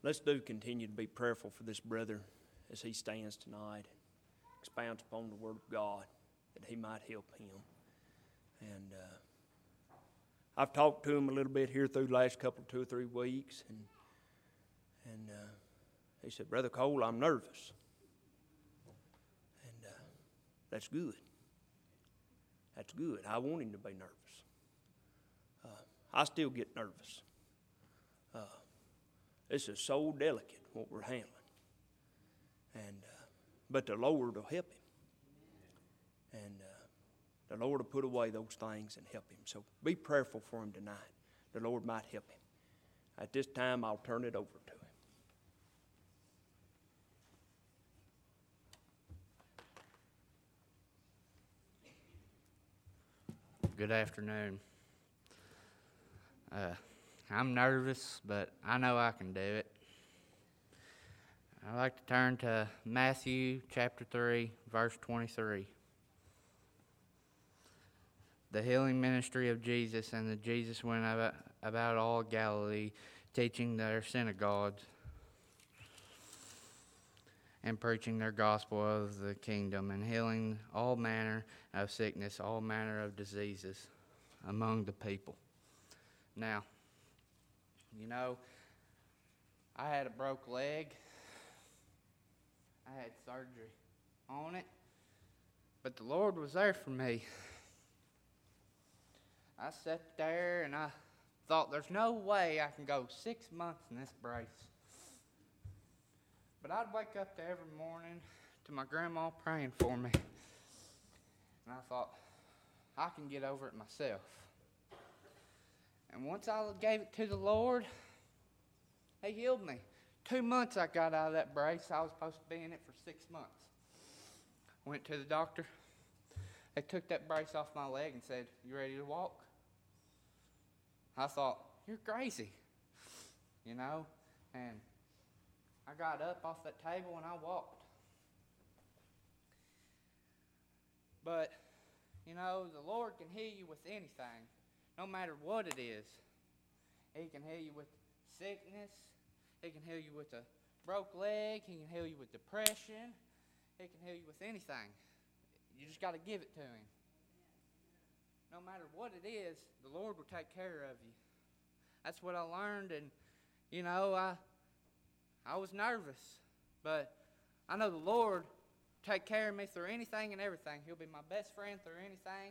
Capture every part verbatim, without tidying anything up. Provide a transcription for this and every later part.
let's do continue to be prayerful for this brother as he stands tonight, expounds upon the Word of God, that he might help him. And uh, I've talked to him a little bit here through the last couple, two or three weeks, and and uh, he said, Brother Cole, I'm nervous. And uh, that's good. That's good. I want him to be nervous. Uh, I still get nervous. Uh, this is so delicate, what we're handling. And uh, but the Lord will help him. And uh, the Lord will put away those things and help him. So be prayerful for him tonight. The Lord might help him. At this time, I'll turn it over to him. Good afternoon. Uh, I'm nervous, but I know I can do it. I'd like to turn to Matthew chapter three, verse twenty-three. The healing ministry of Jesus, and that Jesus went about, about all Galilee, teaching their synagogues and preaching their gospel of the kingdom, and healing all manner of sickness, all manner of diseases among the people. Now, you know, I had a broke leg. I had surgery on it, but the Lord was there for me. I sat there and I thought, there's no way I can go six months in this brace. But I'd wake up there every morning to my grandma praying for me. And I thought, I can get over it myself. And once I gave it to the Lord, He healed me. Two months I got out of that brace. I was supposed to be in it for six months. Went to the doctor. They took that brace off my leg and said, you ready to walk? I thought, you're crazy, you know? And I got up off that table and I walked. But, you know, the Lord can heal you with anything, no matter what it is. He can heal you with sickness. He can heal you with a broke leg. He can heal you with depression. He can heal you with anything. You just got to give it to Him. No matter what it is, the Lord will take care of you. That's what I learned, and, you know, I I was nervous, but I know the Lord will take care of me through anything and everything. He'll be my best friend through anything.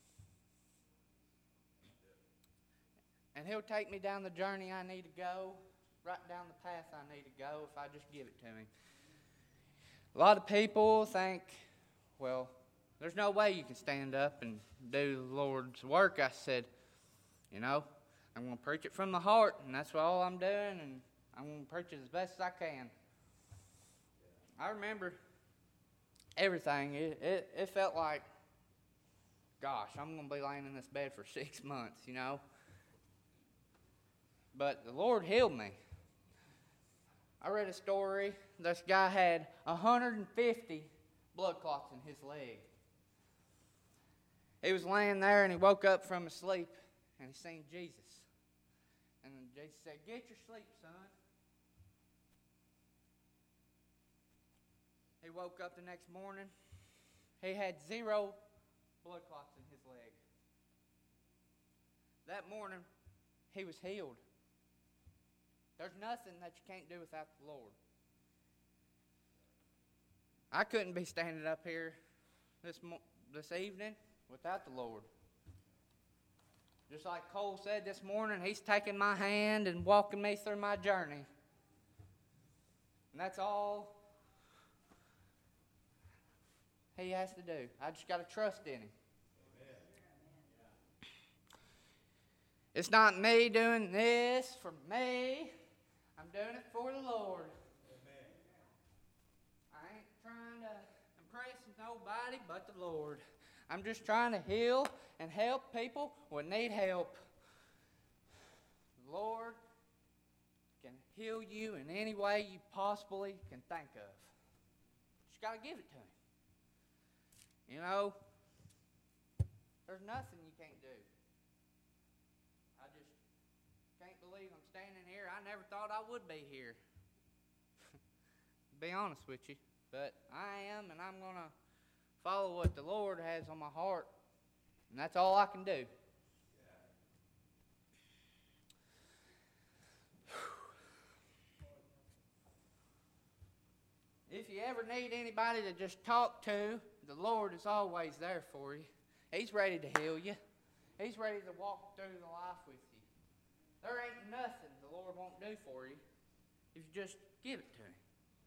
And He'll take me down the journey I need to go, right down the path I need to go if I just give it to Him. A lot of people think, well, there's no way you can stand up and do the Lord's work. I said, you know, I'm going to preach it from the heart, and that's all I'm doing, and I'm going to preach it as best as I can. I remember everything. It, it, it felt like, gosh, I'm going to be laying in this bed for six months, you know. But the Lord healed me. I read a story. This guy had one hundred fifty blood clots in his leg. He was laying there and he woke up from his sleep and he seen Jesus. And Jesus said, get your sleep, son. He woke up the next morning. He had zero blood clots in his leg. That morning, he was healed. There's nothing that you can't do without the Lord. I couldn't be standing up here this mo- this evening without the Lord. Just like Cole said this morning, He's taking my hand and walking me through my journey. And that's all He has to do. I just got to trust in Him. Amen. It's not me doing this for me. I'm doing it for the Lord. Amen. I ain't trying to impress nobody but the Lord. I'm just trying to heal and help people who need help. The Lord can heal you in any way you possibly can think of. Just got to give it to Him. You know, there's nothing you can't do. I just can't believe I'm standing here. I never thought I would be here. be honest with you. But I am, and I'm going to follow what the Lord has on my heart. And that's all I can do. If you ever need anybody to just talk to, the Lord is always there for you. He's ready to heal you. He's ready to walk through the life with you. There ain't nothing the Lord won't do for you if you just give it to Him.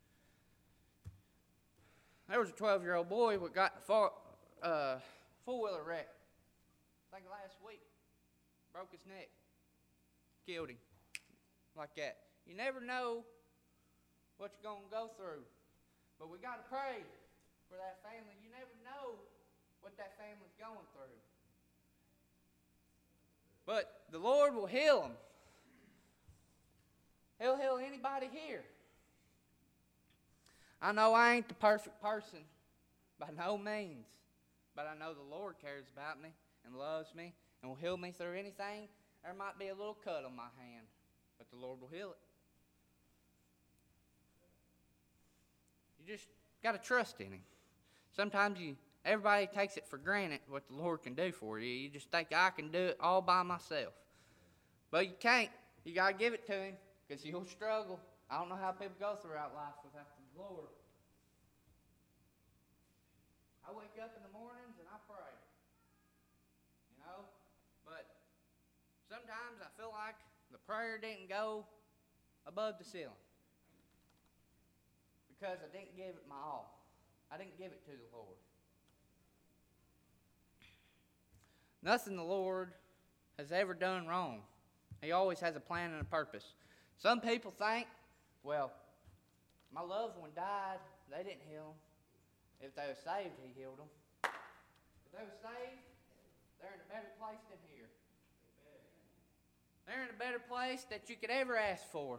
There was a twelve-year-old boy that got in a uh, four-wheeler wreck, I think last week. Broke his neck. Killed him. Like that. You never know what you're going to go through. But we got to pray for that family. You never know what that family's going through. But the Lord will heal them. He'll heal anybody here. I know I ain't the perfect person by no means. But I know the Lord cares about me and loves me and will heal me through anything. There might be a little cut on my hand, but the Lord will heal it. You just got to trust in Him. Sometimes you, everybody takes it for granted what the Lord can do for you. You just think, I can do it all by myself. But you can't. You got to give it to Him because you'll struggle. I don't know how people go throughout life without the Lord. I wake up in the mornings and I pray. You know? But sometimes I feel like the prayer didn't go above the ceiling. Because I didn't give it my all. I didn't give it to the Lord. Nothing the Lord has ever done wrong. He always has a plan and a purpose. Some people think, well, my loved one died, they didn't heal them. If they were saved, He healed them. If they were saved, they're in a better place than here. They're in a better place that you could ever ask for.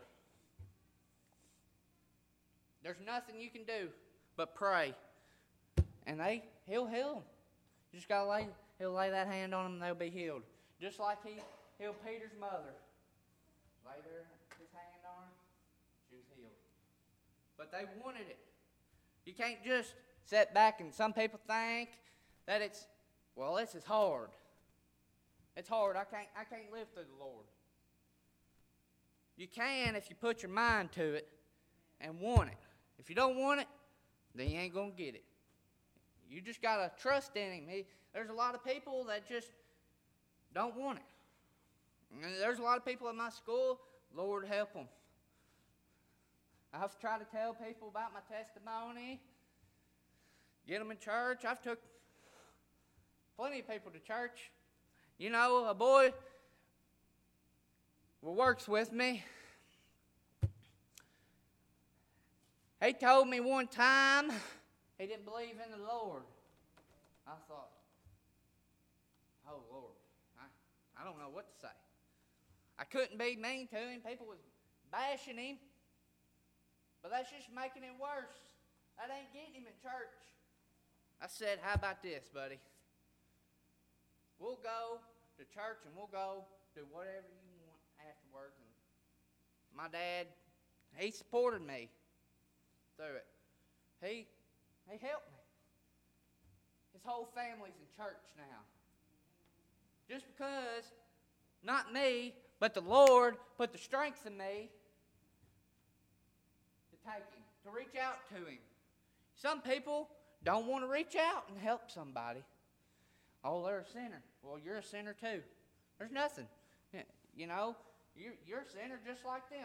There's nothing you can do but pray. And they, He'll heal them. You just got to lay, He'll lay that hand on them and they'll be healed. Just like He healed Peter's mother. Lay there, His hand on her, she was healed. But they wanted it. You can't just sit back, and some people think that it's, well, this is hard. It's hard. I can't, I can't live through the Lord. You can if you put your mind to it and want it. If you don't want it, then you ain't going to get it. You just got to trust in Him. He, there's a lot of people that just don't want it. And there's a lot of people at my school, Lord help them. I've tried to tell people about my testimony, get them in church. I've took plenty of people to church. You know, a boy who works with me, he told me one time he didn't believe in the Lord. I thought, oh, Lord, I, I don't know what to say. I couldn't be mean to him. People was bashing him. But that's just making it worse. That ain't getting him in church. I said, how about this, buddy? We'll go to church and we'll go do whatever you want afterwards. And my dad, he supported me through it. He, he helped me. His whole family's in church now. Just because, not me, but the Lord put the strength in me to take him, to reach out to him. Some people don't want to reach out and help somebody. Oh, they're a sinner. Well, you're a sinner too. There's nothing. You know, you're, you're a sinner just like them.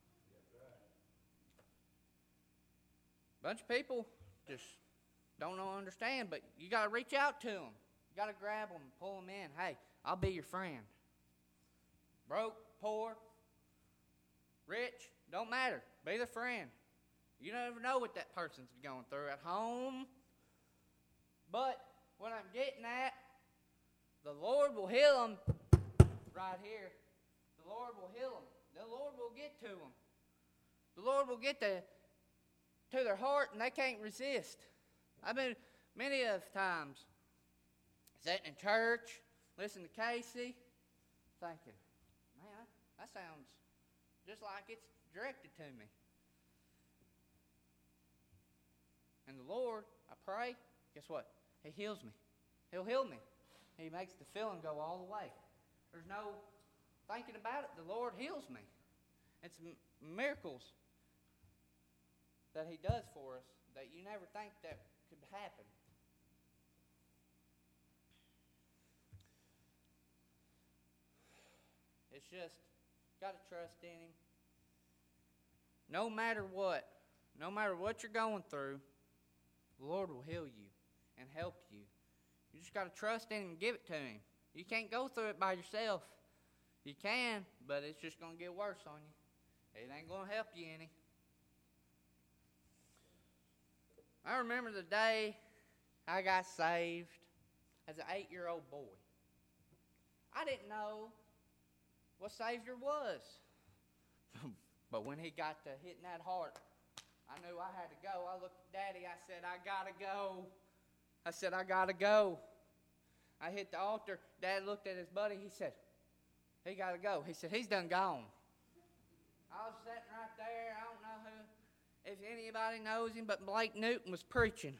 Bunch of people just don't know, understand, but you got to reach out to them. You got to grab them and pull them in. Hey, I'll be your friend. Broke, poor, rich, don't matter. Be their friend. You never know what that person's going through at home. But what I'm getting at, the Lord will heal them right here. The Lord will heal them. The Lord will get to them. The Lord will get to, to their heart and they can't resist. I've been many of times sitting in church, listening to Casey, thinking, man, that sounds just like it's directed to me. And the Lord, I pray, guess what? He heals me. He'll heal me. He makes the feeling go all the way. There's no thinking about it. The Lord heals me. It's m- miracles that He does for us that you never think that could happen. It's just, got to trust in Him. No matter what, no matter what you're going through, the Lord will heal you and help you. You just got to trust in Him and give it to Him. You can't go through it by yourself. You can, but it's just going to get worse on you. It ain't going to help you any. I remember the day I got saved as an eight-year-old boy. I didn't know what Savior was. But when He got to hitting that heart, I knew I had to go. I looked at Daddy. I said, I got to go. I said, I got to go. I hit the altar. Dad looked at his buddy. He said, he got to go. He said, he's done gone. I was sitting right there. I don't know who, if anybody knows him, but Blake Newton was preaching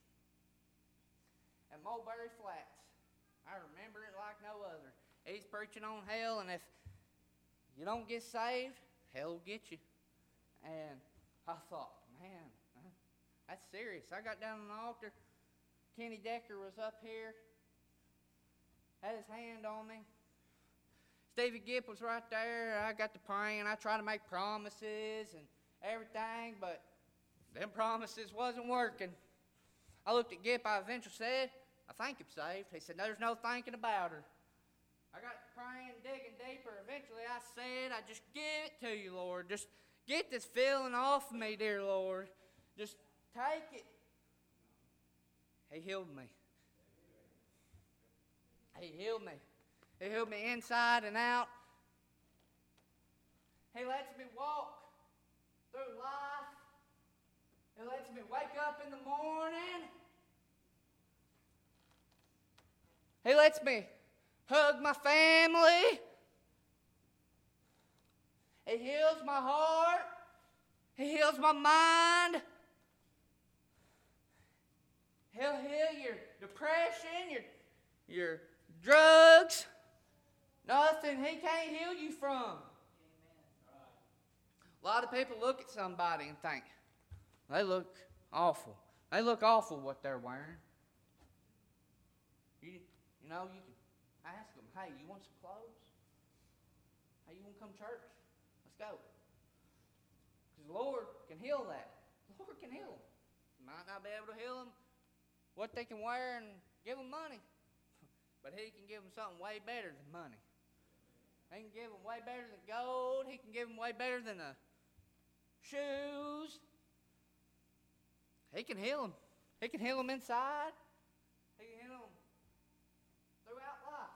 at Mulberry Flats. I remember it like no other. He's preaching on hell, and if you don't get saved, hell will get you. And I thought, man, that's serious. I got down on the altar. Kenny Decker was up here, had his hand on me. Stevie Gipp was right there. I got to praying. I tried to make promises and everything, but them promises wasn't working. I looked at Gipp. I eventually said, I think I'm saved. He said, there's no thinking about her. I got praying, digging deeper. Eventually I said, I just give it to you, Lord. Just get this feeling off of me, dear Lord. Just take it. He healed me. He healed me. He healed me inside and out. He lets me walk through life. He lets me wake up in the morning. He lets me hug my family. He heals my heart. He heals my mind. He'll heal your depression, your, your drugs. Nothing He can't heal you from. Amen. A lot of people look at somebody and think, they look awful. They look awful what they're wearing. You, you know, you can ask them, hey, you want some clothes? Hey, you want to come to church? Let's go. Because the Lord can heal that. The Lord can heal them. You might not be able to heal them what they can wear and give them money. But He can give them something way better than money. He can give them way better than gold. He can give them way better than the shoes. He can heal them. He can heal them inside. He can heal them throughout life.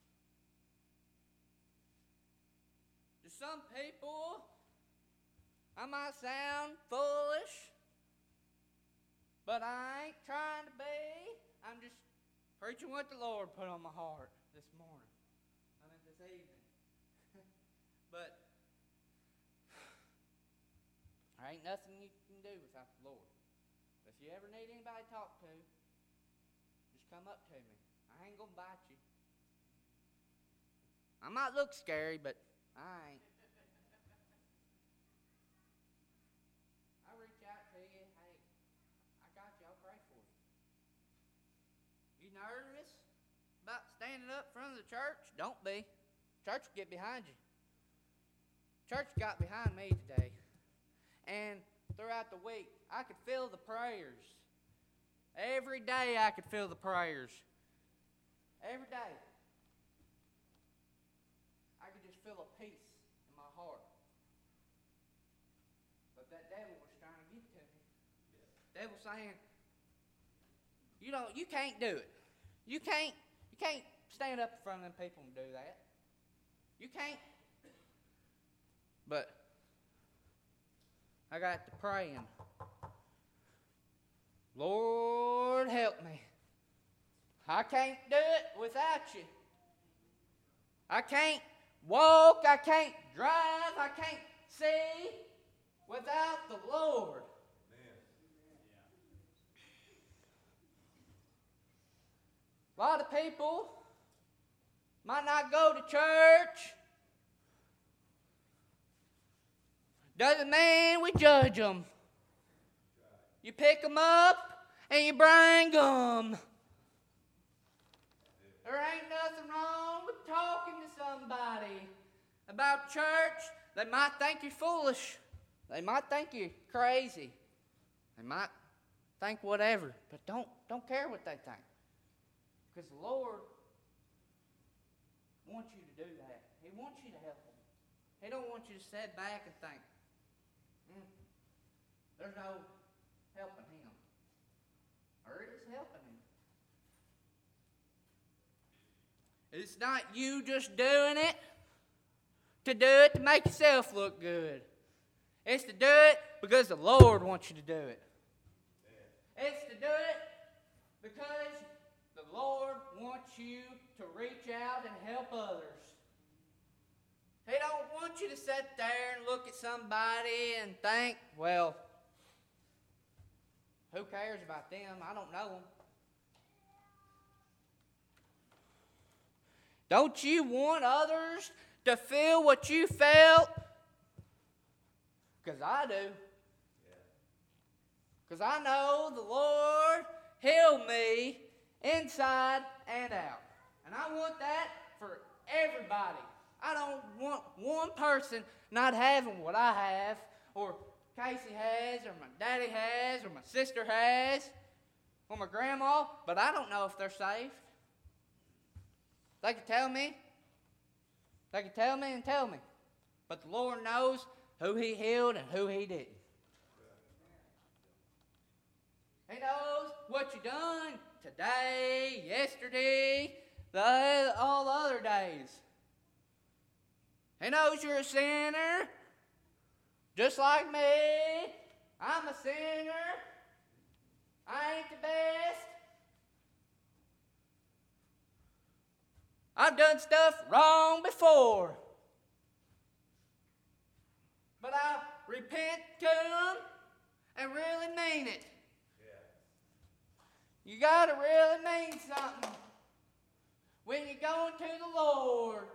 To some people, I might sound foolish, but I ain't trying to be. I'm just preaching what the Lord put on my heart this morning. I mean, this evening. But there ain't nothing you can do without the Lord. If you ever need anybody to talk to, just come up to me. I ain't going to bite you. I might look scary, but I ain't. I reach out to you. Hey, I got you. I'll pray for you. You nervous about standing up in front of the church? Don't be. Church will get behind you. Church got behind me today. And throughout the week, I could feel the prayers. Every day I could feel the prayers. Every day. I could just feel a peace in my heart. But that devil was trying to get to me. The devil saying, you don't, you can't do it. You can't, you can't stand up in front of them people and do that. You can't. But I got to praying. Lord, help me. I can't do it without you. I can't walk. I can't drive. I can't see without the Lord. A lot of people might not go to church. Doesn't mean we judge them. You pick them up and you bring them. There ain't nothing wrong with talking to somebody about church. They might think you're foolish. They might think you're crazy. They might think whatever. But don't, don't care what they think. Because the Lord wants you to do that. He wants you to help them. He don't want you to sit back and think, mm, there's no helping him. Or it is helping him. It's not you just doing it to do it to make yourself look good. It's to do it because the Lord wants you to do it. It's to do it because the Lord wants you to reach out and help others. He don't want you to sit there and look at somebody and think, well, who cares about them? I don't know them. Don't you want others to feel what you felt? Because I do. Because I know the Lord healed me inside and out. And I want that for everybody. I don't want one person not having what I have, or Casey has, or my daddy has, or my sister has, or my grandma, but I don't know if they're saved. They can tell me. They can tell me and tell me. But the Lord knows who He healed and who He didn't. He knows what you done today, yesterday, the, all the other days. He knows you're a sinner, just like me. I'm a sinner. I ain't the best. I've done stuff wrong before. But I repent to Him and really mean it. Yeah. You got to really mean something when you're going to the Lord.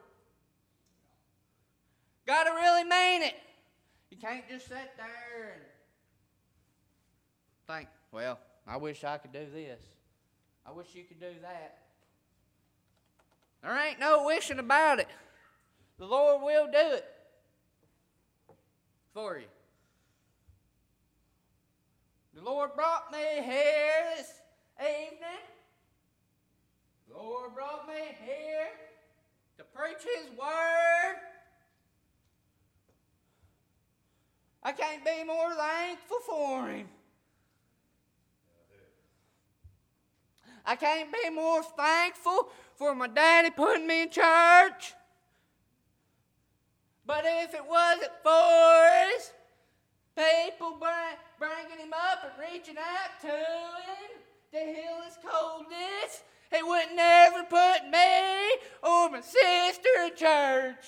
Got to really mean it. You can't just sit there and think, well, I wish I could do this. I wish you could do that. There ain't no wishing about it. The Lord will do it for you. The Lord brought me here this evening. The Lord brought me here to preach His Word. I can't be more thankful for Him. I can't be more thankful for my daddy putting me in church. But if it wasn't for His people bringing Him up and reaching out to Him to heal His coldness, He would never put me or my sister in church.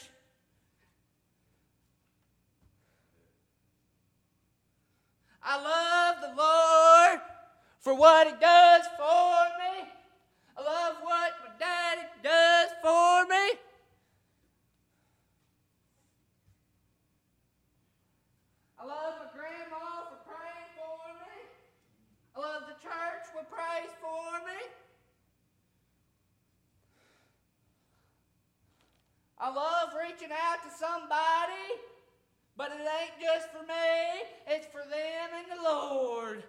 I love the Lord for what He does for me. I love what my daddy does for me. I love my grandma for praying for me. I love the church for prays for me. I love reaching out to somebody. But it ain't just for me, it's for them and the Lord.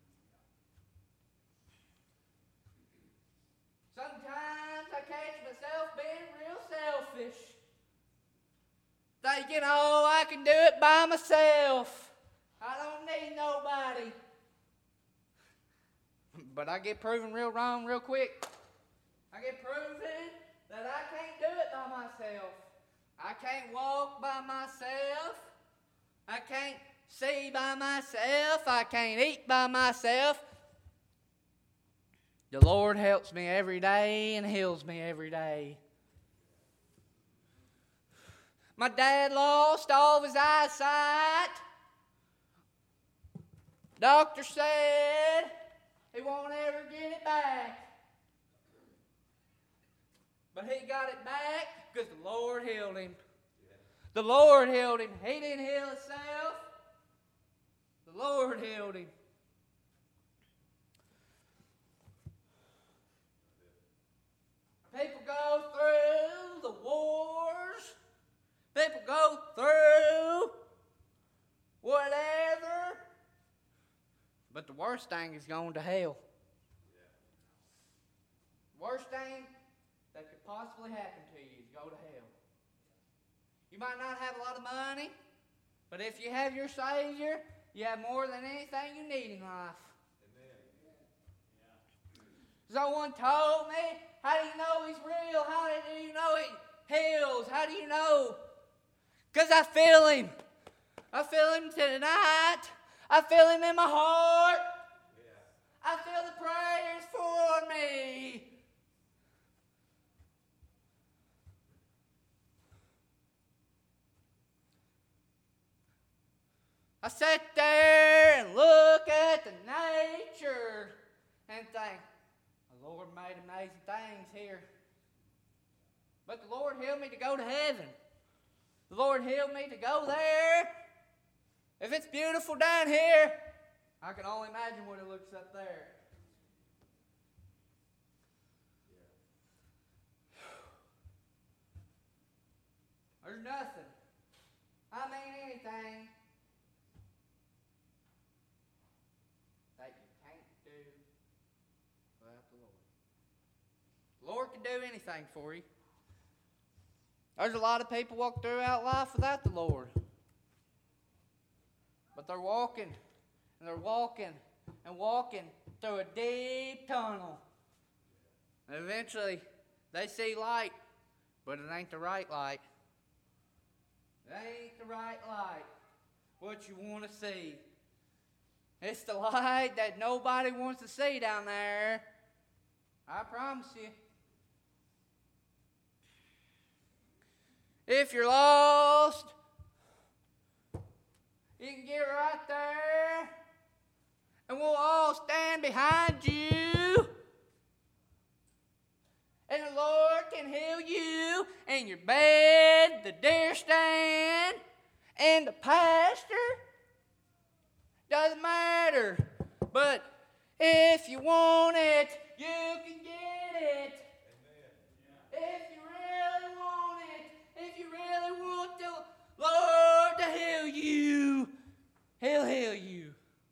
Sometimes I catch myself being real selfish. Thinking, oh, I can do it by myself. I don't need nobody. But I get proven real wrong real quick. I get proven that I can't do it by myself. I can't walk by myself. I can't see by myself. I can't eat by myself. The Lord helps me every day and heals me every day. My dad lost all of his eyesight. Doctor said he won't ever get it back. But he got it back because the Lord healed him. The Lord healed him. He didn't heal himself. The Lord healed him. People go through the wars. People go through whatever. But the worst thing is going to hell. The worst thing that could possibly happen to you is go to hell. You might not have a lot of money, but if you have your Savior, you have more than anything you need in life. Someone told me, how do you know He's real? How do you know He heals? How do you know? Because I feel Him. I feel Him tonight. I feel Him in my heart. I feel the prayers for me. I sit there and look at the nature and think, the Lord made amazing things here. But the Lord healed me to go to heaven. The Lord healed me to go there. If it's beautiful down here, I can only imagine what it looks up there. There's nothing. I mean anything that you can't do without the Lord. The Lord can do anything for you. There's a lot of people walk throughout life without the Lord. But they're walking, and they're walking, and walking through a deep tunnel. And eventually, they see light, but it ain't the right light. It ain't the right light, what you want to see. It's the light that nobody wants to see down there. I promise you. If you're lost, you can get right there, and we'll all stand behind you. And the Lord can heal you in your bed, the deer stand, and the pasture. Doesn't matter. But if you want it, you can get it. Amen. If you really want it, if you really want the Lord to heal you, He'll heal you.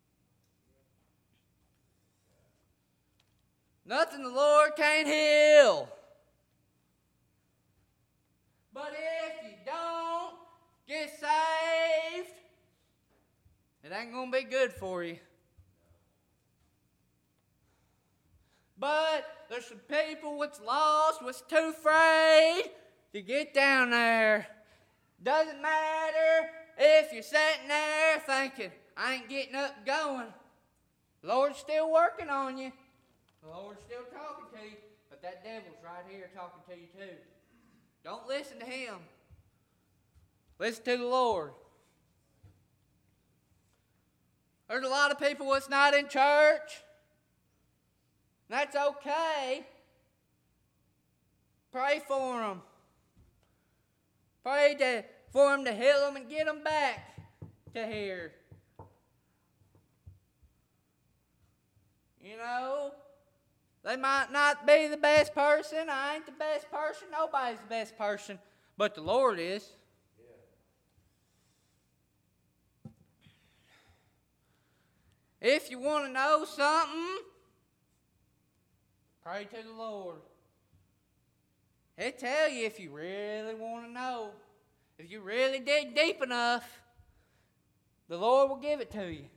Nothing the Lord can't heal. But if you don't get saved, it ain't going to be good for you. But there's some people what's lost, what's too afraid to get down there. Doesn't matter if you're sitting there thinking, I ain't getting up and going. The Lord's still working on you. The Lord's still talking to you, but that devil's right here talking to you too. Don't listen to him. Listen to the Lord. There's a lot of people that's not in church. That's okay. Pray for them. Pray to, for them to heal them and get them back to here. You know, they might not be the best person. I ain't the best person. Nobody's the best person. But the Lord is. Yeah. If you want to know something, pray to the Lord. He'll tell you if you really want to know. If you really dig deep enough, the Lord will give it to you.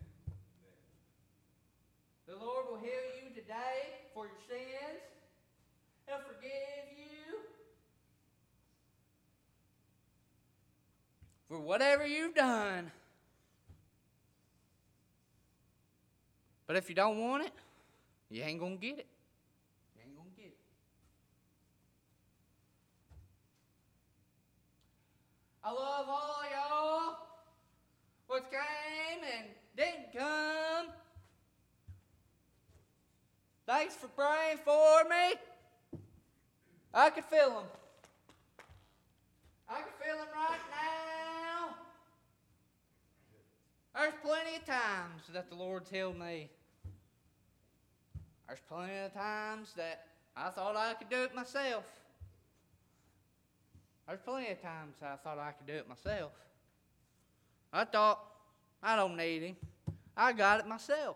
The Lord will heal you today for your sins. He'll forgive you for whatever you've done. But if you don't want it, you ain't going to get it. You ain't going to get it. I love all y'all what came and didn't come. Thanks for praying for me. I can feel them. I can feel them right now. There's plenty of times that the Lord's healed me. There's plenty of times that I thought I could do it myself. There's plenty of times I thought I could do it myself. I thought, I don't need him. I got it myself.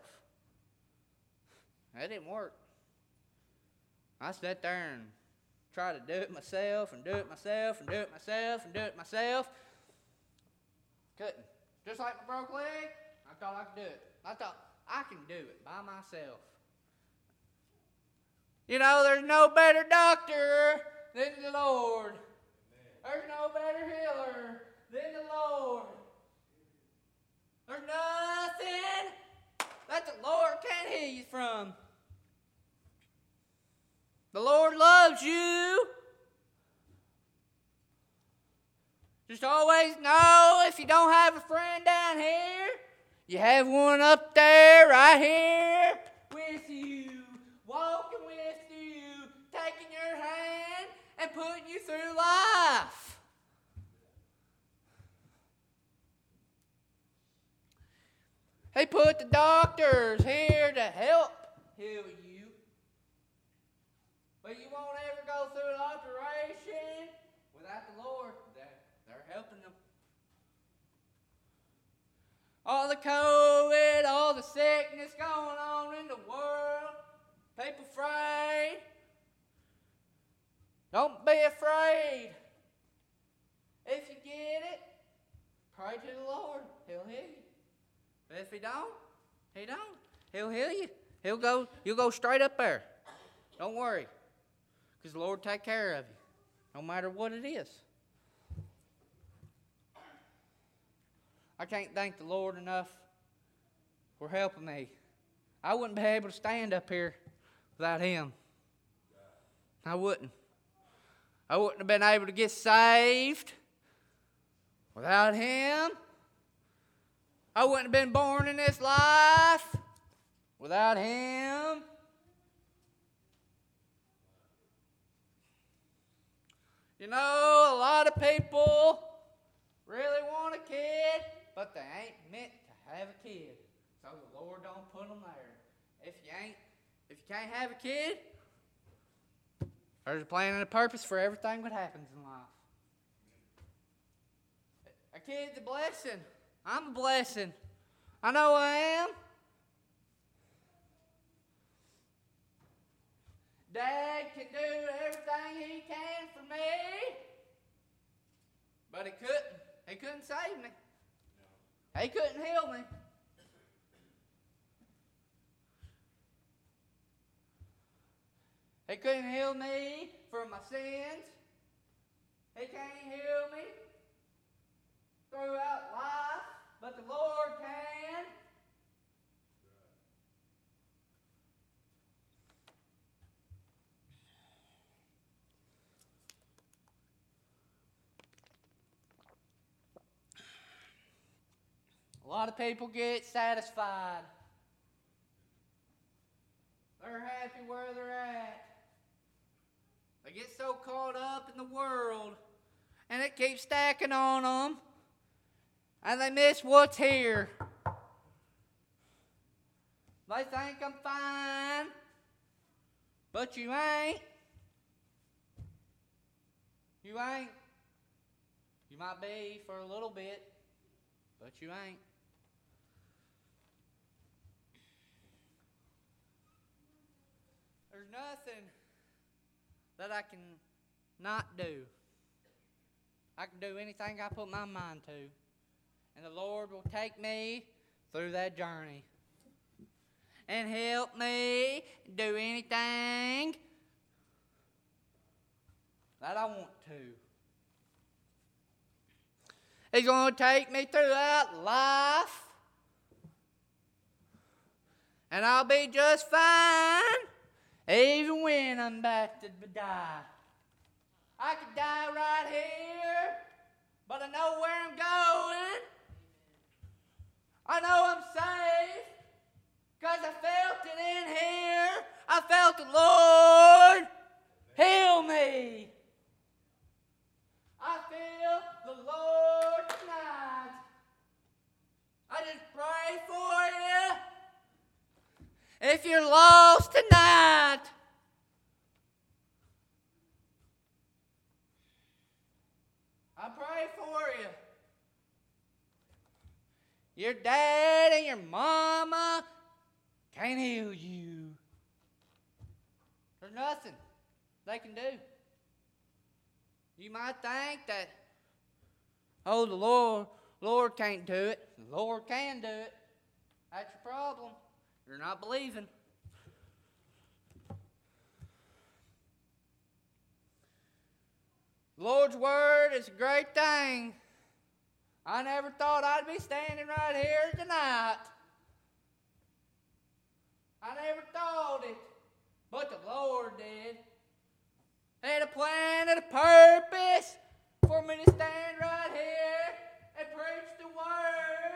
That didn't work. I sat there and tried to do it myself and do it myself and do it myself and do it myself. Couldn't. Just like my broke leg, I thought I could do it. I thought, I can do it by myself. You know, there's no better doctor than the Lord. There's no better healer than the Lord. There's nothing that the Lord can't heal you from. The Lord loves you. Just always know if you don't have a friend down here, you have one up there, right here, with you, walking with you, taking your hand and putting you through life. He put the doctors here to help heal you. But you won't ever go through an operation without the Lord. They're, they're helping them. All the COVID, all the sickness going on in the world. People afraid. Don't be afraid. If you get it, pray to the Lord. He'll heal you. But if he don't, he don't. He'll heal you. He'll go, you'll go straight up there. Don't worry. Because the Lord will take care of you, no matter what it is. I can't thank the Lord enough for helping me. I wouldn't be able to stand up here without him. I wouldn't. I wouldn't have been able to get saved without him. I wouldn't have been born in this life without him. You know, a lot of people really want a kid, but they ain't meant to have a kid. So the Lord don't put them there. If you ain't, if you can't have a kid, there's a plan and a purpose for everything that happens in life. A kid's a blessing. I'm a blessing. I know I am. Dad can do everything he can for me, but he couldn't. He couldn't save me. He couldn't heal me. He couldn't heal me from my sins. He can't heal me throughout life, but the Lord can. A lot of people get satisfied. They're happy where they're at. They get so caught up in the world, and it keeps stacking on them, and they miss what's here. They think I'm fine, but you ain't. You ain't. You might be for a little bit, but you ain't. There's nothing that I can not do. I can do anything I put my mind to. And the Lord will take me through that journey and help me do anything that I want to. He's going to take me throughout life, and I'll be just fine even when I'm about to die. I could die right here, but I know where I'm going. I know I'm safe because I felt it in here. I felt the Lord heal me. If you're lost tonight, I pray for you. Your dad and your mama can't heal you. There's nothing they can do. You might think that, oh, the Lord, Lord can't do it. The Lord can do it. That's your problem. You're not believing. The Lord's Word is a great thing. I never thought I'd be standing right here tonight. I never thought it, but the Lord did. He had a plan and a purpose for me to stand right here and preach the Word.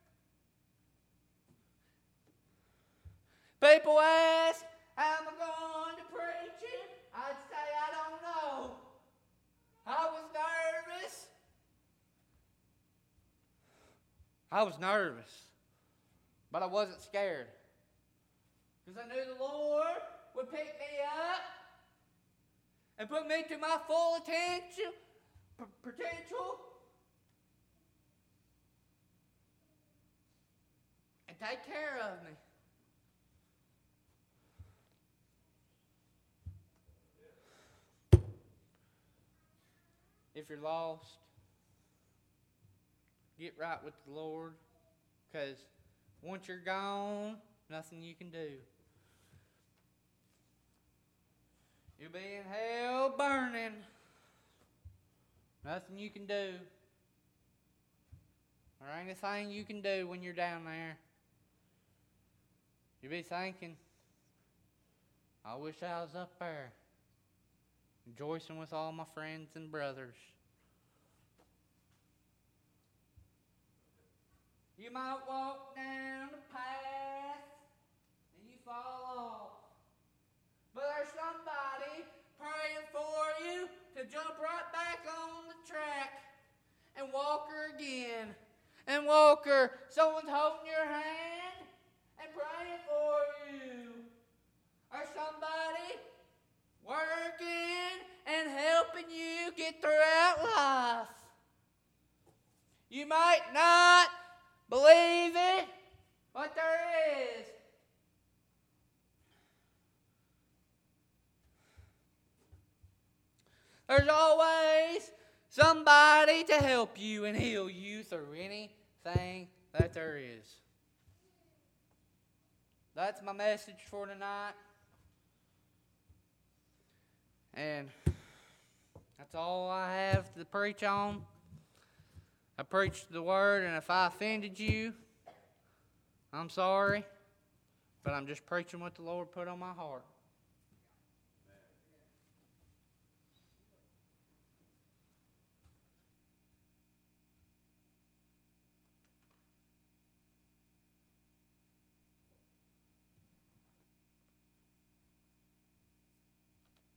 People ask, how am I going to preach it? I'd say, I don't know. I was nervous. I was nervous, but I wasn't scared. Because I knew the Lord would pick me up and put me to my full attention, p- potential, and take care of me. If you're lost, get right with the Lord, because once you're gone, nothing you can do. You'll be in hell burning. Nothing you can do. There ain't a thing you can do when you're down there. You'll be thinking, I wish I was up there, rejoicing with all my friends and brothers. You might walk down the path and you fall off. But there's somebody praying for you to jump right back on the track and walk her again. And walk her. Someone's holding your hand and praying for you. Or somebody working and helping you get throughout life. You might not believe it, but there is. There's always somebody to help you and heal you through anything that there is. That's my message for tonight. And that's all I have to preach on. I preached the Word, and if I offended you, I'm sorry. But I'm just preaching what the Lord put on my heart.